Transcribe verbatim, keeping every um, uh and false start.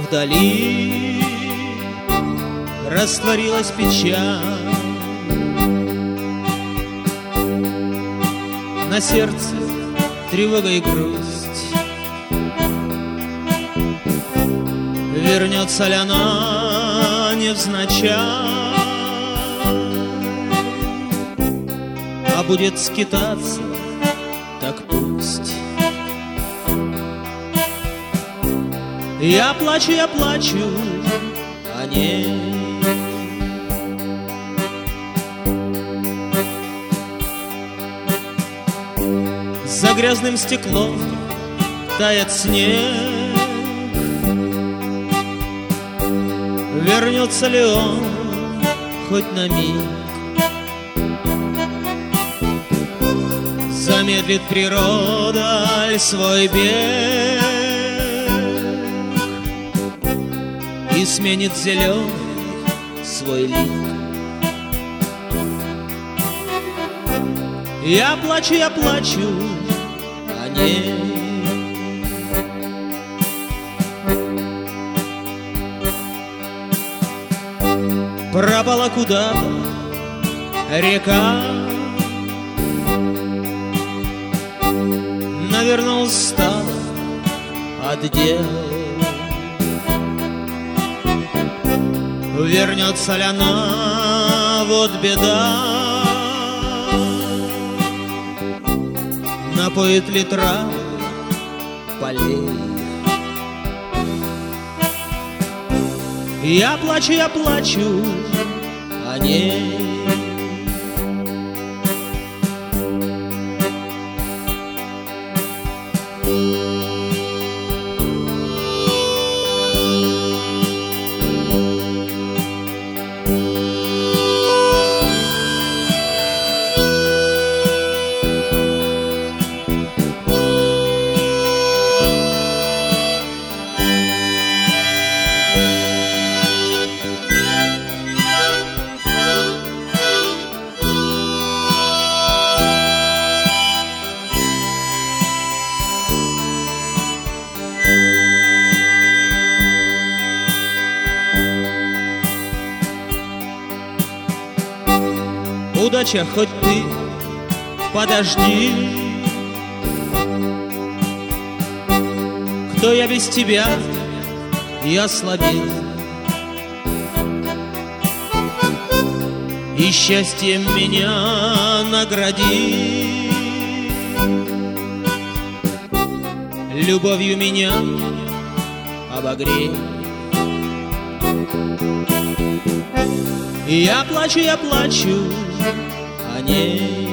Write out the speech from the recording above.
Вдали растворилась печаль, на сердце тревога и грусть. Вернется ли она невзначай, а будет скитаться, так пусть. Я плачу, я плачу о ней. За грязным стеклом тает снег. Вернется ли он хоть на миг? Замедлит природа ль свой бег и сменит зеленый свой лик? Я плачу, я плачу о ней. Пропала куда-то река, наверное, устала от дел. Вернется ли она, вот беда, напоит ли трав полей? Я плачу, я плачу о ней. Удача, хоть ты подожди, кто я без тебя, я слабее. И счастьем меня награди, любовью меня обогрей. И я плачу, я плачу о ней.